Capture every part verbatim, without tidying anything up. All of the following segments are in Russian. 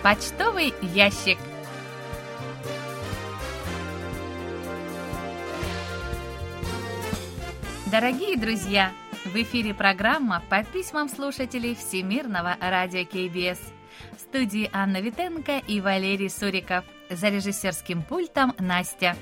Почтовый ящик. Дорогие друзья, в эфире программа по письмам слушателей Всемирного радио кей би эс. В студии Анна Витенко и Валерий Суриков. За режиссерским пультом Настя.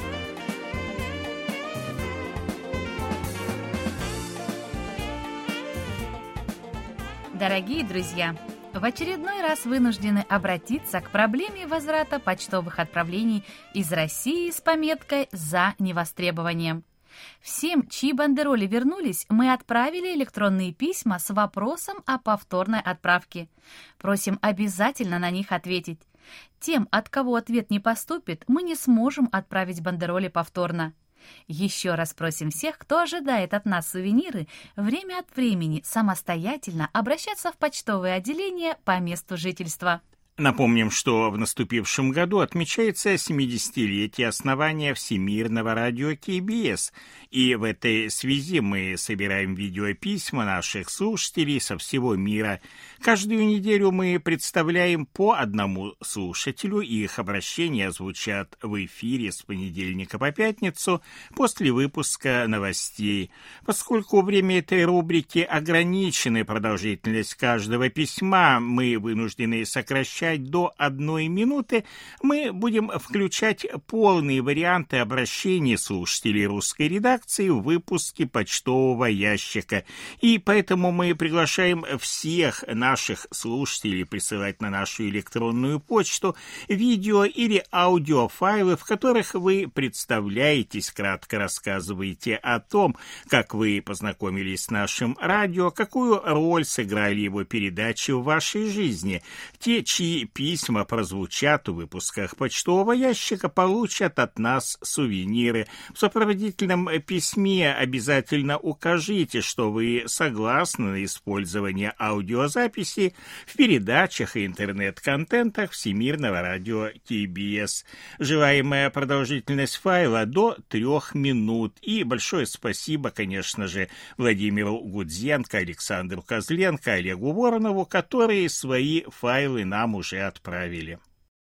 Дорогие друзья, в очередной раз вынуждены обратиться к проблеме возврата почтовых отправлений из России с пометкой «За невостребованием». Всем, чьи бандероли вернулись, мы отправили электронные письма с вопросом о повторной отправке. Просим обязательно на них ответить. Тем, от кого ответ не поступит, мы не сможем отправить бандероли повторно. Еще раз просим всех, кто ожидает от нас сувениры, время от времени самостоятельно обращаться в почтовое отделение по месту жительства. Напомним, что в наступившем году отмечается семидесятилетие основания Всемирного радио кей би эс, и в этой связи мы собираем видеописьма наших слушателей со всего мира. Каждую неделю мы представляем по одному слушателю, и их обращения звучат в эфире с понедельника по пятницу после выпуска новостей. Поскольку время этой рубрики ограничено, продолжительность каждого письма мы вынуждены сокращать до одной минуты, мы будем включать полные варианты обращений слушателей русской редакции в выпуске почтового ящика. И поэтому мы приглашаем всех наших слушателей присылать на нашу электронную почту видео или аудиофайлы, в которых вы представляетесь, кратко рассказываете о том, как вы познакомились с нашим радио, какую роль сыграли его передачи в вашей жизни. Те, чьи письма прозвучат в выпусках почтового ящика, получат от нас сувениры. В сопроводительном письме обязательно укажите, что вы согласны на использование аудиозаписи в передачах и интернет-контентах Всемирного радио кей би эс. Желаемая продолжительность файла до трех минут. И большое спасибо, конечно же, Владимиру Гудзенко, Александру Козленко, Олегу Воронову, которые свои файлы нам уже отправили.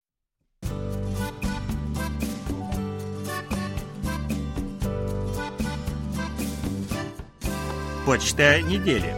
Почта недели.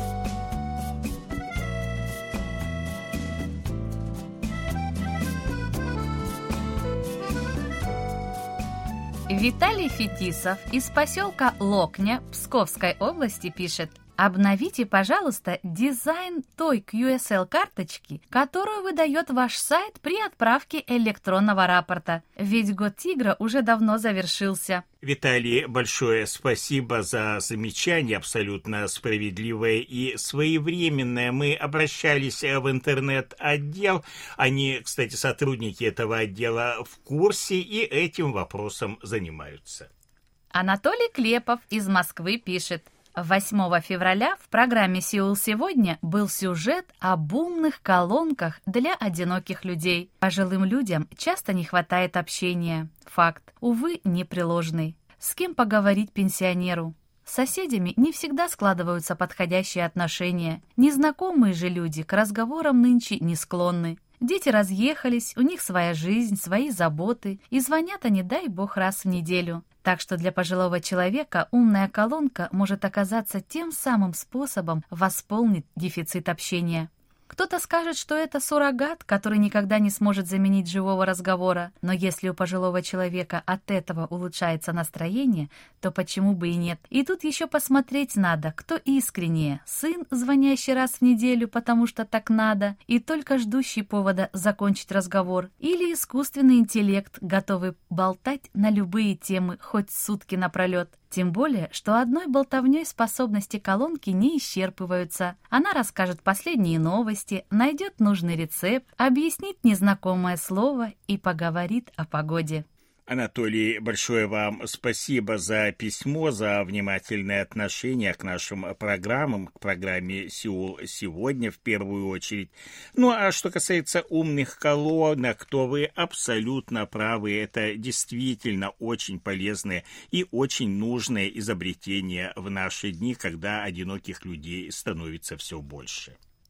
Виталий Фетисов из поселка Локня Псковской области пишет: обновите, пожалуйста, дизайн той кью эс эл-карточки, которую выдает ваш сайт при отправке электронного рапорта, ведь год тигра уже давно завершился. Виталий, большое спасибо за замечание, абсолютно справедливое и своевременное. Мы обращались в интернет-отдел, они, кстати, сотрудники этого отдела в курсе и этим вопросом занимаются. Анатолий Клепов из Москвы пишет: восьмого февраля в программе «Сеул сегодня» был сюжет об умных колонках для одиноких людей. Пожилым людям часто не хватает общения. Факт, увы, непреложный. С кем поговорить пенсионеру? С соседями не всегда складываются подходящие отношения. Незнакомые же люди к разговорам нынче не склонны. Дети разъехались, у них своя жизнь, свои заботы, и звонят они, дай бог, раз в неделю. Так что для пожилого человека умная колонка может оказаться тем самым способом восполнить дефицит общения. Кто-то скажет, что это суррогат, который никогда не сможет заменить живого разговора, но если у пожилого человека от этого улучшается настроение, то почему бы и нет? И тут еще посмотреть надо, кто искреннее: сын, звонящий раз в неделю, потому что так надо, и только ждущий повода закончить разговор, или искусственный интеллект, готовый болтать на любые темы хоть сутки напролет. Тем более, что одной болтовней способности колонки не исчерпываются. Она расскажет последние новости, найдет нужный рецепт, объяснит незнакомое слово и поговорит о погоде. Анатолий, большое вам спасибо за письмо, за внимательное отношение к нашим программам, к программе «Сеул сегодня» в первую очередь. Ну, а что касается умных колонок, то вы абсолютно правы. Это действительно очень полезное и очень нужное изобретение в наши дни, когда одиноких людей становится все больше.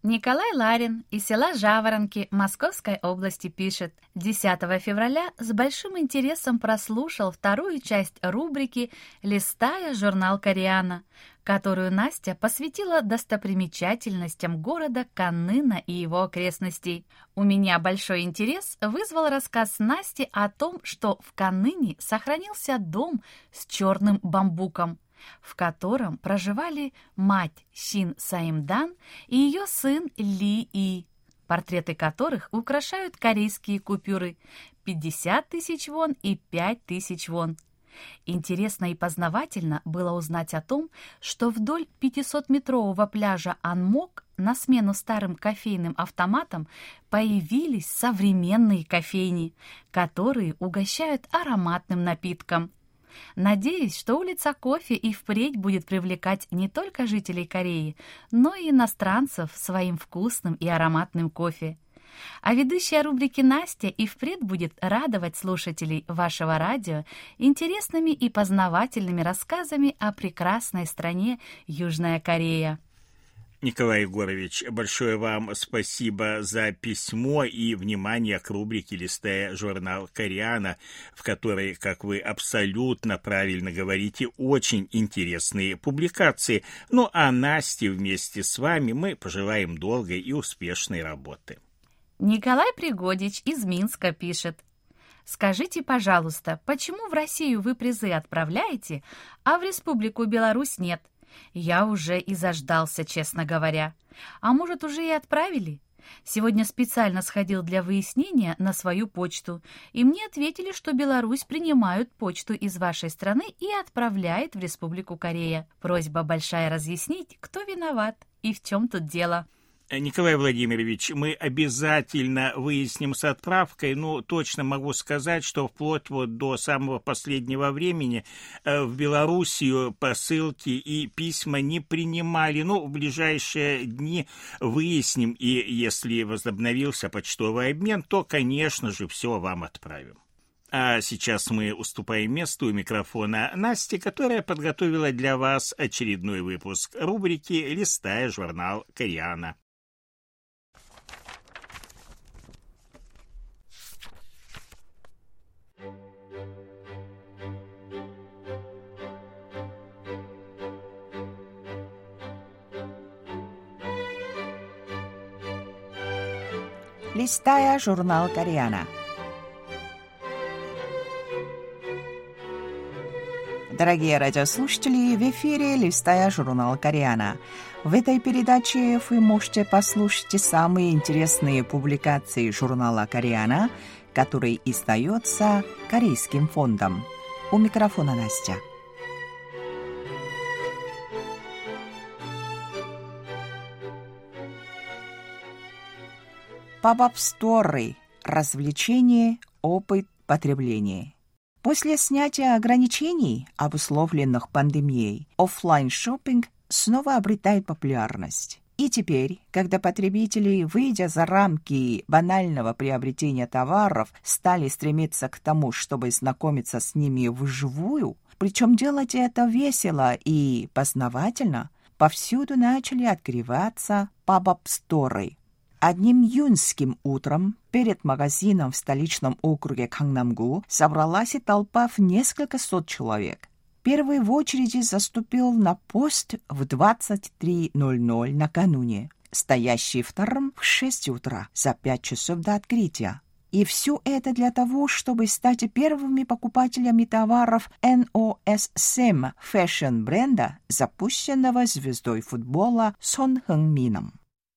Николай Ларин из села Жаворонки Московской области пишет: десятого февраля с большим интересом прослушал вторую часть рубрики «Листая журнал Кореана», которую Настя посвятила достопримечательностям города Каннына и его окрестностей. У меня большой интерес вызвал рассказ Насти о том, что в Канныне сохранился дом с черным бамбуком, в котором проживали мать Син Саимдан и ее сын Ли И, портреты которых украшают корейские купюры пятьдесят тысяч вон и пять тысяч вон. Интересно и познавательно было узнать о том, что вдоль пятисотметрового пляжа Анмок на смену старым кофейным автоматам появились современные кофейни, которые угощают ароматным напитком. Надеюсь, что улица Кофе и впредь будет привлекать не только жителей Кореи, но и иностранцев своим вкусным и ароматным кофе. А ведущая рубрики Настя и впредь будет радовать слушателей вашего радио интересными и познавательными рассказами о прекрасной стране Южная Корея. Николай Егорович, большое вам спасибо за письмо и внимание к рубрике «Листая журнал Кореана», в которой, как вы абсолютно правильно говорите, очень интересные публикации. Ну а Насте вместе с вами мы пожелаем долгой и успешной работы. Николай Пригодич из Минска пишет: скажите, пожалуйста, почему в Россию вы призы отправляете, а в Республику Беларусь нет? Я уже и заждался, честно говоря. А может, уже и отправили? Сегодня специально сходил для выяснения на свою почту, и мне ответили, что Беларусь принимают почту из вашей страны и отправляет в Республику Корея. Просьба большая разъяснить, кто виноват и в чем тут дело. Николай Владимирович, мы обязательно выясним с отправкой, но точно могу сказать, что вплоть вот до самого последнего времени в Белоруссию посылки и письма не принимали. Ну, в ближайшие дни выясним, и если возобновился почтовый обмен, то, конечно же, все вам отправим. А сейчас мы уступаем место у микрофона Насте, которая подготовила для вас очередной выпуск рубрики «Листая журнал Кореана». Листая журнал Кореана. Дорогие радиослушатели, в эфире «Листая журнал Кореана». В этой передаче вы можете послушать самые интересные публикации журнала Кореана, который издается Корейским фондом. У микрофона Настя. Пабап-сторы. Развлечение, опыт, потребление. После снятия ограничений, обусловленных пандемией, офлайн-шоппинг снова обретает популярность. И теперь, когда потребители, выйдя за рамки банального приобретения товаров, стали стремиться к тому, чтобы знакомиться с ними вживую, причем делать это весело и познавательно, повсюду начали открываться пабап-сторы. Одним июньским утром перед магазином в столичном округе Гангнам-gu собралась и толпа в несколько сот человек. Первый в очереди заступил на пост в двадцать три ноль ноль накануне, стоящий вторым в шесть утра, за пять часов до открытия. И все это для того, чтобы стать первыми покупателями товаров эн о эс сэм фэшн-бренда, запущенного звездой футбола Сон Хын-мином.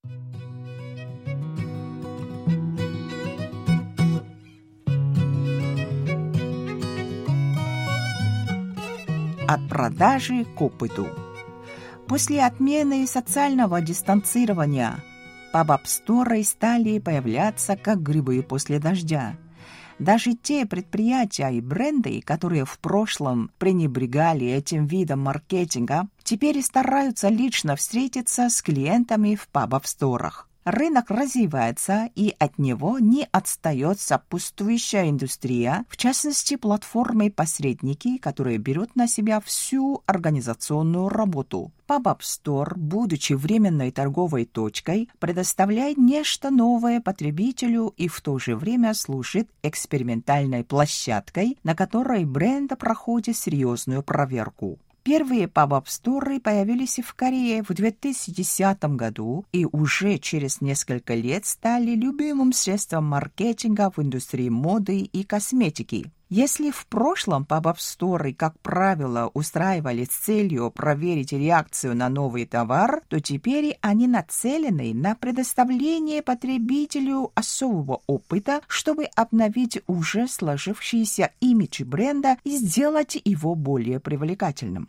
От продажи к опыту. После отмены социального дистанцирования пабап-сторы стали появляться как грибы после дождя. Даже те предприятия и бренды, которые в прошлом пренебрегали этим видом маркетинга, теперь стараются лично встретиться с клиентами в пабап-сторах. Рынок развивается, и от него не отстает сопутствующая индустрия, в частности, платформы-посредники, которые берут на себя всю организационную работу. Pop-up Store, будучи временной торговой точкой, предоставляет нечто новое потребителю и в то же время служит экспериментальной площадкой, на которой бренд проходит серьезную проверку. Первые pop-up сторы появились в Корее в две тысячи десятом году и уже через несколько лет стали любимым средством маркетинга в индустрии моды и косметики. Если в прошлом pop-up сторы, как правило, устраивали с целью проверить реакцию на новый товар, то теперь они нацелены на предоставление потребителю особого опыта, чтобы обновить уже сложившийся имидж бренда и сделать его более привлекательным.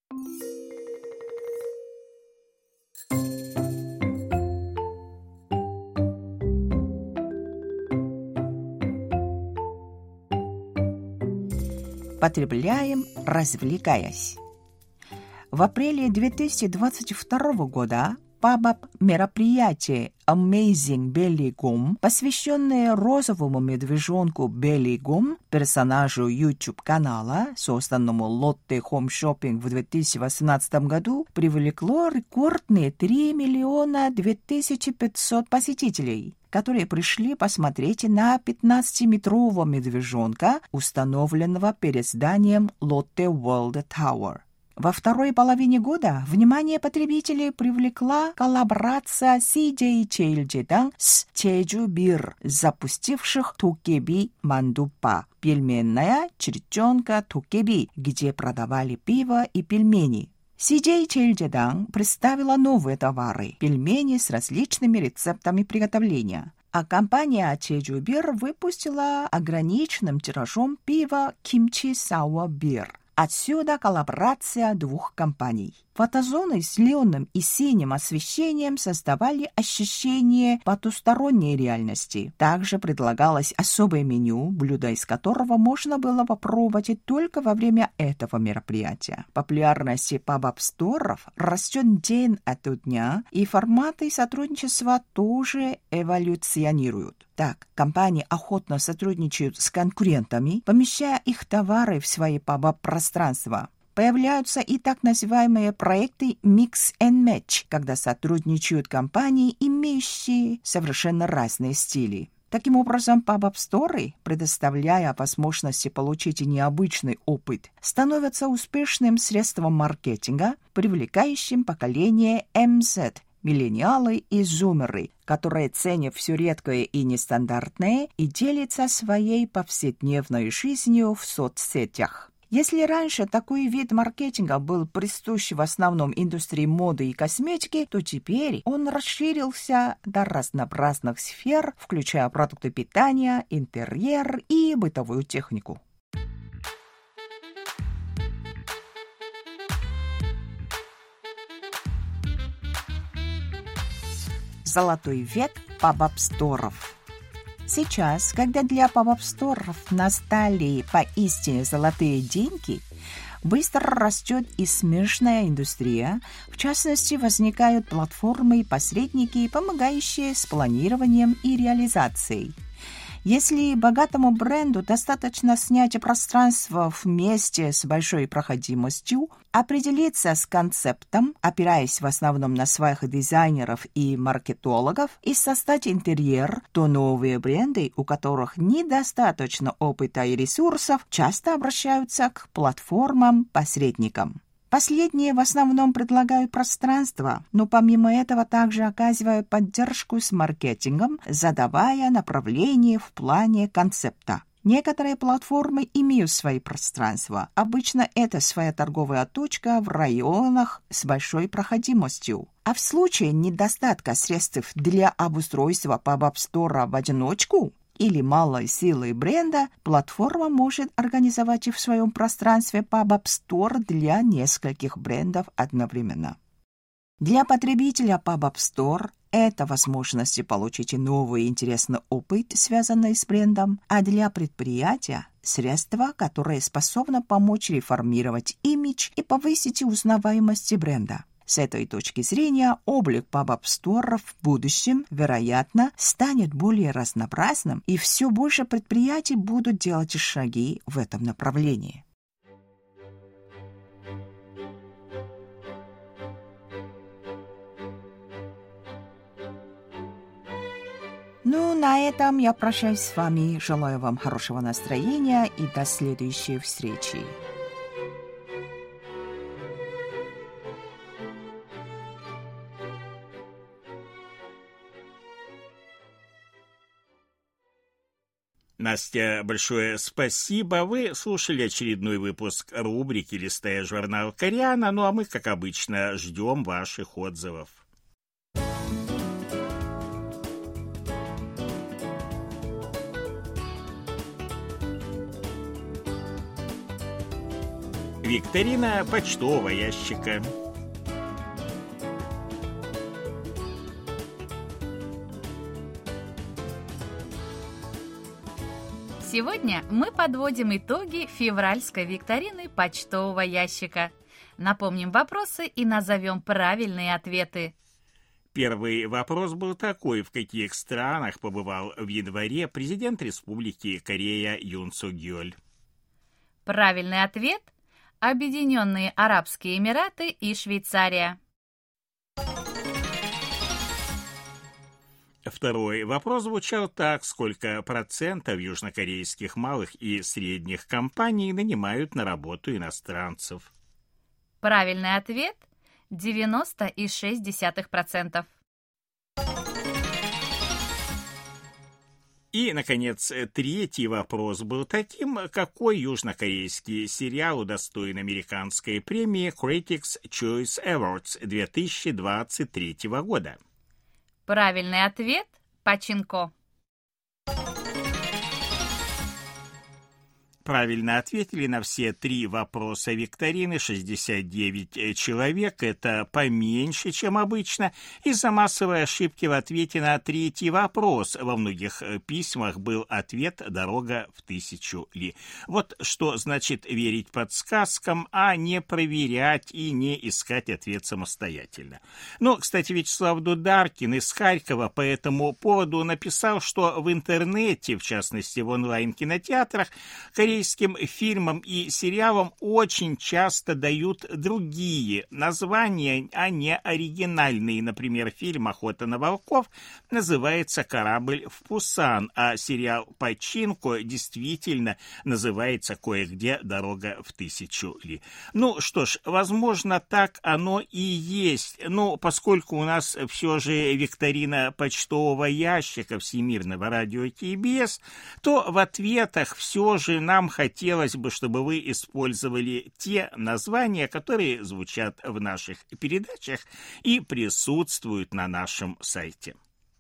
Потребляем, развлекаясь. В апреле две тысячи двадцать второго года pop-up мероприятие Amazing Belly Gum, посвященное розовому медвежонку Belly Gum, персонажу YouTube-канала, созданному Lotte Home Shopping в две тысячи восемнадцатом году, привлекло рекордные три миллиона две тысячи пятьсот посетителей, которые пришли посмотреть на пятнадцатиметрового медвежонка, установленного перед зданием Lotte World Tower. Во второй половине года внимание потребителей привлекла коллаборация си джей Cheiljedang с Jeju Beer, запустивших Dokkaebi Manduppa, пельменная черчонка Dokkaebi, где продавали пиво и пельмени. си джей Cheiljedang представила новые товары – пельмени с различными рецептами приготовления. А компания Jeju Beer выпустила ограниченным тиражом пиво Kimchi Sour Beer. Отсюда коллаборация двух компаний. Фотозоны с зеленым и синим освещением создавали ощущение потусторонней реальности. Также предлагалось особое меню, блюдо из которого можно было попробовать только во время этого мероприятия. Популярность pop-up сторов растет день ото дня, и форматы сотрудничества тоже эволюционируют. Так, компании охотно сотрудничают с конкурентами, помещая их товары в свои pop-up пространства. Появляются и так называемые проекты Mix and Match, когда сотрудничают компании, имеющие совершенно разные стили. Таким образом, pop-up сторы, предоставляя возможности получить необычный опыт, становятся успешным средством маркетинга, привлекающим поколение эм зет, миллениалы и зумеры, которые ценят все редкое и нестандартное и делятся своей повседневной жизнью в соцсетях. Если раньше такой вид маркетинга был присущ в основном индустрии моды и косметики, то теперь он расширился до разнообразных сфер, включая продукты питания, интерьер и бытовую технику. Золотой век pop-up сторов. Сейчас, когда для pop-up сторов настали поистине золотые деньги, быстро растет и смежная индустрия, в частности, возникают платформы и посредники, помогающие с планированием и реализацией. Если богатому бренду достаточно снять пространство вместе с большой проходимостью, определиться с концептом, опираясь в основном на своих дизайнеров и маркетологов, и создать интерьер, то новые бренды, у которых недостаточно опыта и ресурсов, часто обращаются к платформам-посредникам. Последние в основном предлагают пространство, но помимо этого также оказывают поддержку с маркетингом, задавая направление в плане концепта. Некоторые платформы имеют свои пространства. Обычно это своя торговая точка в районах с большой проходимостью. А в случае недостатка средств для обустройства pop-up стора в одиночку или малой силы бренда, платформа может организовать в своем пространстве pop-up store для нескольких брендов одновременно. Для потребителя pop-up store это возможность получить новый интересный опыт, связанный с брендом, а для предприятия – средства, которые способны помочь реформировать имидж и повысить узнаваемость бренда. С этой точки зрения облик pop-up сторов в будущем, вероятно, станет более разнообразным, и все больше предприятий будут делать шаги в этом направлении. Ну, на этом я прощаюсь с вами. Желаю вам хорошего настроения и до следующей встречи. Настя, большое спасибо. Вы слушали очередной выпуск рубрики «Листая журнал Кореана». Ну а мы, как обычно, ждем ваших отзывов. Викторина почтового ящика. Сегодня мы подводим итоги февральской викторины почтового ящика. Напомним вопросы и назовем правильные ответы. Первый вопрос был такой: в каких странах побывал в январе президент Республики Корея Юн Сук-Йоль? Правильный ответ – Объединенные Арабские Эмираты и Швейцария. Второй вопрос звучал так: сколько процентов южнокорейских малых и средних компаний нанимают на работу иностранцев? Правильный ответ – девяносто целых шесть десятых процента. И, наконец, третий вопрос был таким: какой южнокорейский сериал удостоен американской премии Critics' Choice Awards две тысячи двадцать третьего года? Правильный ответ – «Пачинко». Правильно ответили на все три вопроса викторины шестьдесят девять человек. Это поменьше, чем обычно. Из-за массовой ошибки в ответе на третий вопрос во многих письмах был ответ «Дорога в тысячу ли». Вот что значит верить подсказкам, а не проверять и не искать ответ самостоятельно. Ну, кстати, Вячеслав Дударкин из Харькова по этому поводу написал, что в интернете, в частности в онлайн-кинотеатрах, корейские Корейским фильмам и сериалам очень часто дают другие названия, а не оригинальные. Например, фильм «Охота на волков» называется «Корабль в Пусан», а сериал «Пачинко» действительно называется кое-где «Дорога в тысячу ли». Ну что ж, возможно, так оно и есть. Но поскольку у нас все же викторина почтового ящика Всемирного радио Кей Би Эс, то в ответах все же нам хотелось бы, чтобы вы использовали те названия, которые звучат в наших передачах и присутствуют на нашем сайте.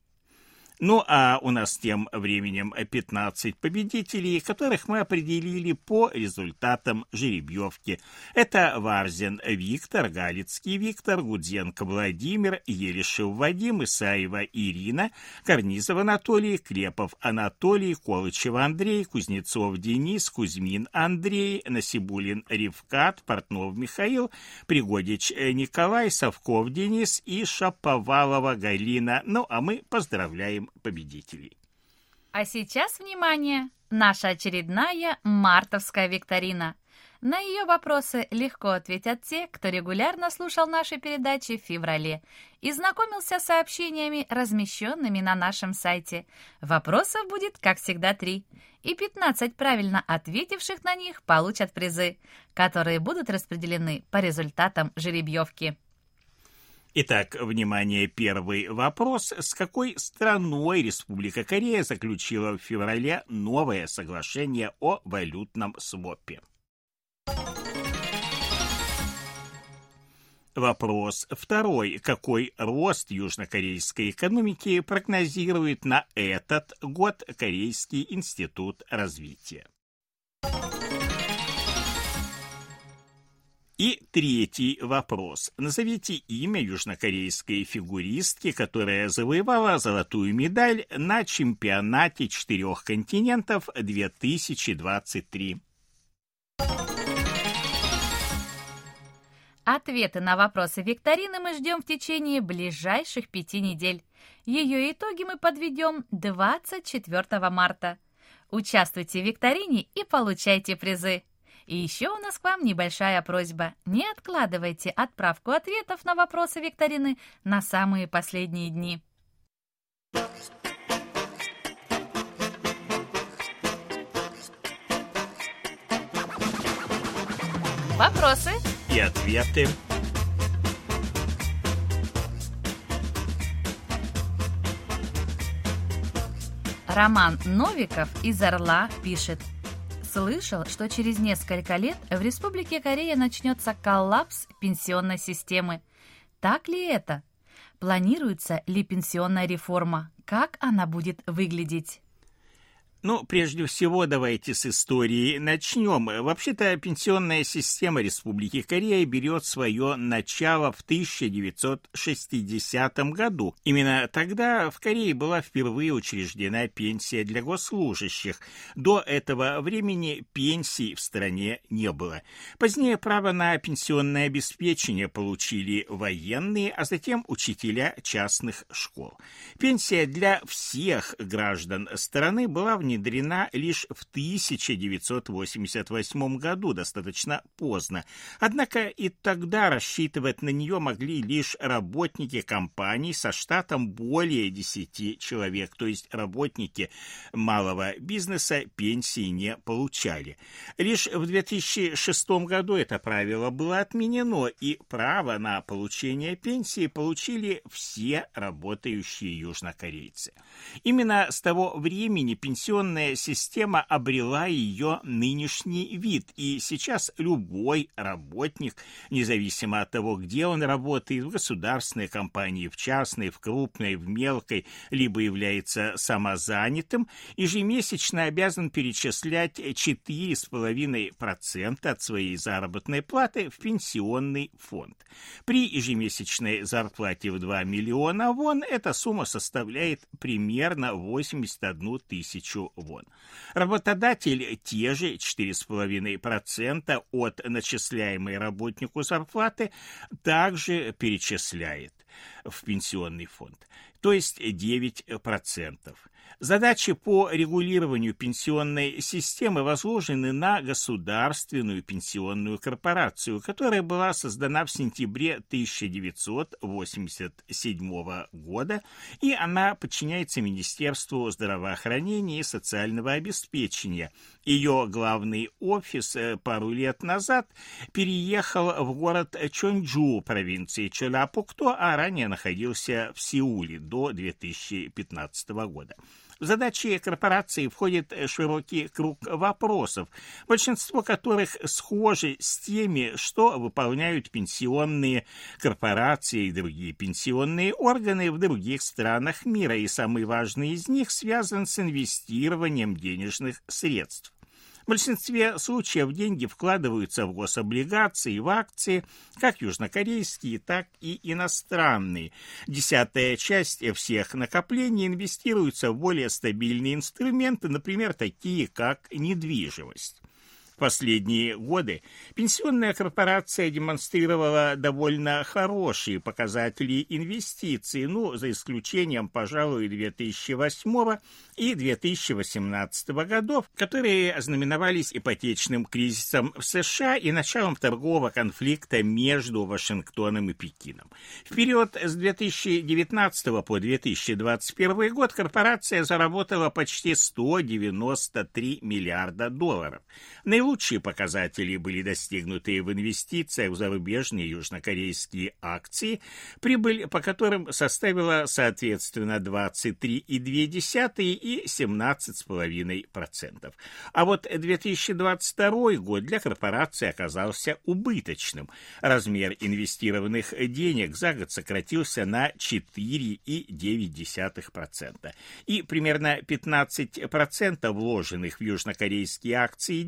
Ну, а у нас тем временем пятнадцать победителей, которых мы определили по результатам жеребьевки. Это Варзин Виктор, Галицкий Виктор, Гудзенко Владимир, Елишев Вадим, Исаева Ирина, Карнизов Анатолий, Клепов Анатолий, Колычев Андрей, Кузнецов Денис, Кузьмин Андрей, Насибулин Ревкат, Портнов Михаил, Пригодич Николай, Совков Денис и Шаповалова Галина. Ну, а мы поздравляем победителей. А сейчас, внимание, наша очередная мартовская викторина. На ее вопросы легко ответят те, кто регулярно слушал наши передачи в феврале и знакомился с сообщениями, размещенными на нашем сайте. Вопросов будет, как всегда, три, и пятнадцать правильно ответивших на них получат призы, которые будут распределены по результатам жеребьевки. Итак, внимание, первый вопрос. С какой страной Республика Корея заключила в феврале новое соглашение о валютном свопе? Вопрос второй. Какой рост южнокорейской экономики прогнозирует на этот год Корейский институт развития? И третий вопрос. Назовите имя южнокорейской фигуристки, которая завоевала золотую медаль на чемпионате четырех континентов две тысячи двадцать три. Ответы на вопросы викторины мы ждем в течение ближайших пяти недель. Ее итоги мы подведем двадцать четвёртого марта. Участвуйте в викторине и получайте призы. И еще у нас к вам небольшая просьба. Не откладывайте отправку ответов на вопросы викторины на самые последние дни. Вопросы и ответы. Роман Новиков из Орла пишет: слышал, что через несколько лет в Республике Корея начнется коллапс пенсионной системы. Так ли это? Планируется ли пенсионная реформа? Как она будет выглядеть? Ну, прежде всего, давайте с истории начнем. Вообще-то, пенсионная система Республики Корея берет свое начало в тысяча девятьсот шестидесятом году. Именно тогда в Корее была впервые учреждена пенсия для госслужащих. До этого времени пенсий в стране не было. Позднее право на пенсионное обеспечение получили военные, а затем учителя частных школ. Пенсия для всех граждан страны была внедрена внедрена лишь в тысяча девятьсот восемьдесят восьмом году, достаточно поздно. Однако и тогда рассчитывать на нее могли лишь работники компаний со штатом более десяти человек, то есть работники малого бизнеса пенсии не получали. Лишь в две тысячи шестом году это правило было отменено, и право на получение пенсии получили все работающие южнокорейцы. Именно с того времени пенсионная система обрела ее нынешний вид, и сейчас любой работник, независимо от того, где он работает, в государственной компании, в частной, в крупной, в мелкой, либо является самозанятым, ежемесячно обязан перечислять четыре целых пять десятых процента от своей заработной платы в пенсионный фонд. При ежемесячной зарплате в два миллиона вон эта сумма составляет примерно восемьдесят одну тысячу вон. Работодатель те же четыре целых пять десятых процента от начисляемой работнику зарплаты также перечисляет в пенсионный фонд, то есть девять процентов. Задачи по регулированию пенсионной системы возложены на Государственную пенсионную корпорацию, которая была создана в сентябре тысяча девятьсот восемьдесят седьмого года, и она подчиняется Министерству здравоохранения и социального обеспечения. Ее главный офис пару лет назад переехал в город Чонджу, провинции Чолапукто, а ранее находился в Сеуле до две тысячи пятнадцатого года. В задачи корпорации входит широкий круг вопросов, большинство которых схожи с теми, что выполняют пенсионные корпорации и другие пенсионные органы в других странах мира, и самый важный из них связан с инвестированием денежных средств. В большинстве случаев деньги вкладываются в гособлигации, в акции, как южнокорейские, так и иностранные. Десятая часть всех накоплений инвестируется в более стабильные инструменты, например, такие как недвижимость. В последние годы пенсионная корпорация демонстрировала довольно хорошие показатели инвестиций, ну, за исключением, пожалуй, две тысячи восьмого и две тысячи восемнадцатого годов, которые ознаменовались ипотечным кризисом в США и началом торгового конфликта между Вашингтоном и Пекином. В период с две тысячи девятнадцатого по две тысячи двадцать первый год корпорация заработала почти сто девяносто три миллиарда долларов. Наилучшие показатели были достигнуты в инвестициях в зарубежные южнокорейские акции, прибыль по которым составила, соответственно, двадцать три целых две десятых и семнадцать целых пять десятых процента. А вот две тысячи двадцать второй год для корпорации оказался убыточным. Размер инвестированных денег за год сократился на четыре целых девять десятых процента. И примерно пятнадцать процентов вложенных в южнокорейские акции денег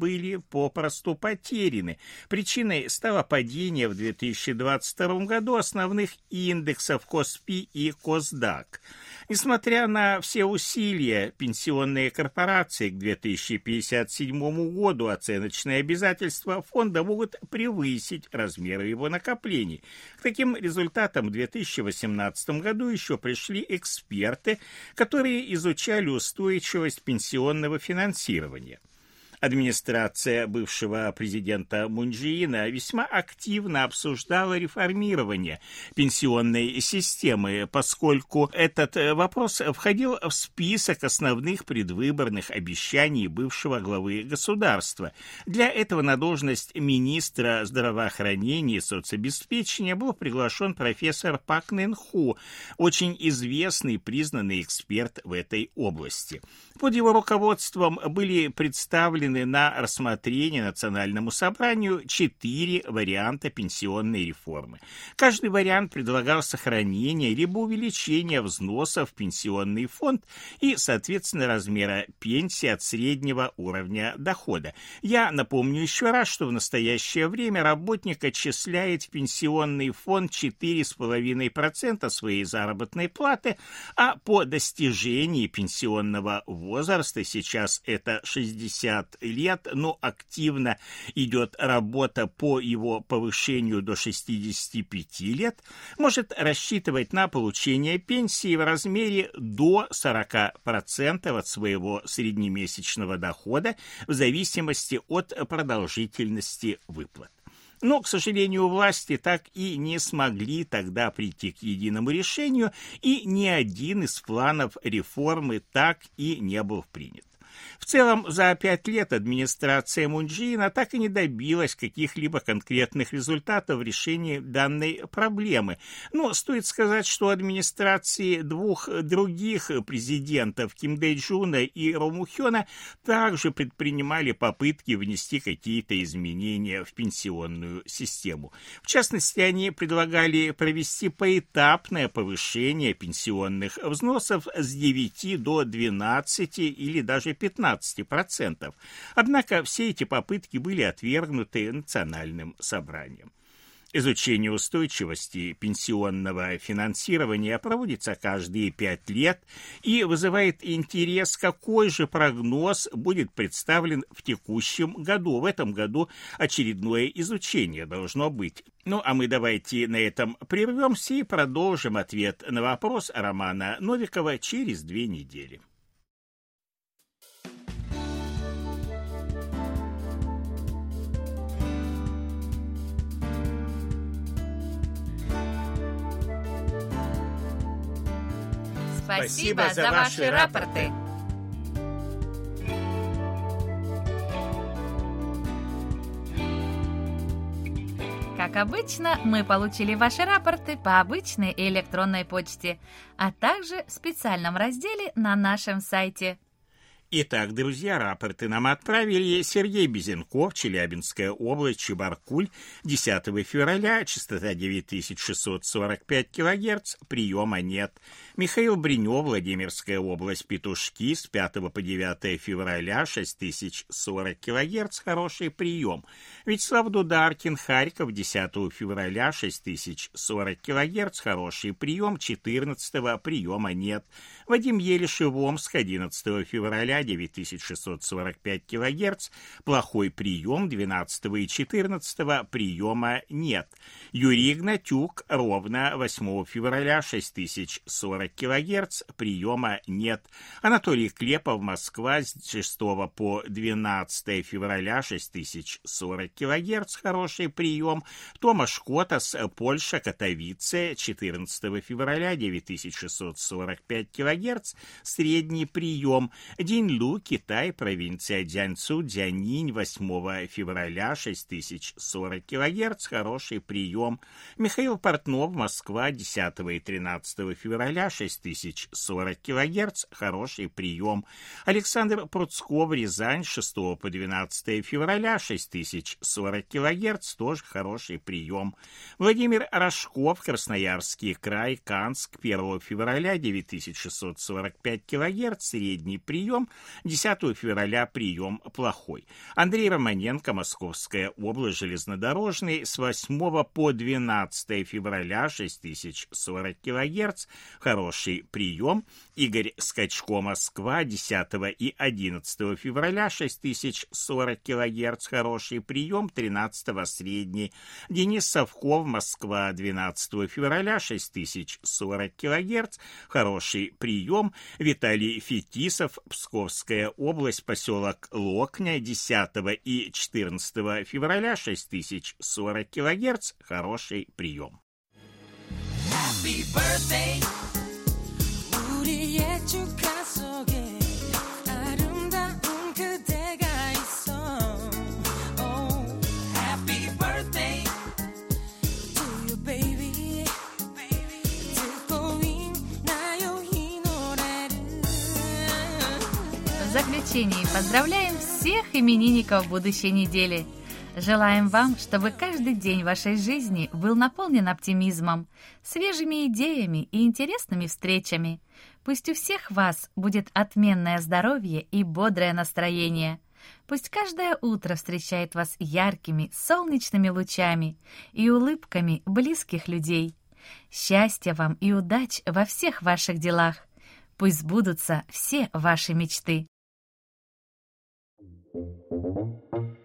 были попросту потеряны. Причиной стало падение в две тысячи двадцать втором году основных индексов Коспи и Косдак. Несмотря на все усилия, пенсионные корпорации к две тысячи пятьдесят седьмому году оценочные обязательства фонда могут превысить размеры его накоплений. К таким результатам в две тысячи восемнадцатом году еще пришли эксперты, которые изучали устойчивость пенсионного финансирования. Администрация бывшего президента Мун Чжэ Ина весьма активно обсуждала реформирование пенсионной системы, поскольку этот вопрос входил в список основных предвыборных обещаний бывшего главы государства. Для этого на должность министра здравоохранения и соцобеспечения был приглашен профессор Пак Нэн Ху, очень известный и признанный эксперт в этой области. Под его руководством были представлены на рассмотрение Национальному собранию четыре варианта пенсионной реформы. Каждый вариант предлагал сохранение либо увеличение взносов в пенсионный фонд и, соответственно, размера пенсии от среднего уровня дохода. Я напомню еще раз, что в настоящее время работник отчисляет в пенсионный фонд четыре целых пять десятых процента своей заработной платы, а по достижении пенсионного возраста, сейчас это шестьдесят лет, но активно идет работа по его повышению до шестидесяти пяти лет, может рассчитывать на получение пенсии в размере до сорока процентов от своего среднемесячного дохода в зависимости от продолжительности выплат. Но, к сожалению, власти так и не смогли тогда прийти к единому решению, и ни один из планов реформы так и не был принят. В целом, за пять лет администрация Мун Чжэ Ина так и не добилась каких-либо конкретных результатов в решении данной проблемы. Но стоит сказать, что администрации двух других президентов, Ким Дэ Чжуна и Ро Му Хёна, также предпринимали попытки внести какие-то изменения в пенсионную систему. В частности, они предлагали провести поэтапное повышение пенсионных взносов с девяти до двенадцати или даже пятнадцати процентов. Однако все эти попытки были отвергнуты Национальным собранием. Изучение устойчивости пенсионного финансирования проводится каждые пять лет и вызывает интерес, какой же прогноз будет представлен в текущем году. В этом году очередное изучение должно быть. Ну, а мы давайте на этом прервемся и продолжим ответ на вопрос Романа Новикова через две недели. Спасибо за ваши рапорты. Как обычно, мы получили ваши рапорты по обычной электронной почте, а также в специальном разделе на нашем сайте. Итак, друзья, рапорты нам отправили Сергей Безенков, Челябинская область, Чебаркуль, десятого февраля, частота девять тысяч шестьсот сорок пять килогерц, приема нет. Михаил Бринев, Владимирская область, Петушки, с пятого по девятое февраля, шесть тысяч сорок килогерц, хороший прием. Вячеслав Дударкин, Харьков, десятого февраля, шесть тысяч сорок килогерц, хороший прием, четырнадцатого приема нет. Вадим Елишев, Омск, одиннадцатого февраля, девять тысяч шестьсот сорок пять килогерц, плохой прием, двенадцатого и четырнадцатого приема нет. Юрий Игнатюк, Ровно, восьмого февраля, шесть тысяч сорок килогерц, приема нет. Анатолий Клепов, Москва, с шестого по двенадцатое февраля, шесть тысяч сорок килогерц, хороший прием. Томаш Котас, Польша, Катовице, четырнадцатого февраля, девять тысяч шестьсот сорок пять килогерц, средний прием. Динлу, Китай, провинция Дзянцу, Дзянинь, восьмого февраля, шесть тысяч сорок килогерц, хороший прием. Михаил Портнов, Москва, десятого и тринадцатого февраля, шесть тысяч сорок килогерц, хороший прием. Александр Пруцков, Рязань, шестого по двенадцатое февраля, шесть тысяч сорок килогерц, тоже хороший прием. Владимир Рожков, Красноярский край, Канск, первого февраля, девять тысяч шестьсот девятьсот сорок пять килогерц, средний прием, десятого февраля прием плохой. Андрей Романенко, Московская область, железнодорожный, с восьмого по двенадцатое февраля, шесть тысяч сорок килогерц, хороший прием. Игорь Скачко, Москва, десятого и одиннадцатого февраля, шесть тысяч сорок килогерц, хороший прием, тринадцатого средний. Денис Совков, Москва, двенадцатого февраля, шесть тысяч сорок килогерц, хороший прием. Виталий Фетисов, Псковская область, поселок Локня, десятого и четырнадцатого февраля, шесть тысяч сорок килогерц, хороший прием. Happy birthday. 우리의 축하 속에 아름다운 그대가 있어. Oh, happy birthday to you, baby. 듣고 있나요 이 노래를. В заключении поздравляем всех именинников будущей недели. Желаем вам, чтобы каждый день вашей жизни был наполнен оптимизмом, свежими идеями и интересными встречами. Пусть у всех вас будет отменное здоровье и бодрое настроение. Пусть каждое утро встречает вас яркими, солнечными лучами и улыбками близких людей. Счастья вам и удач во всех ваших делах. Пусть сбудутся все ваши мечты. Thank you.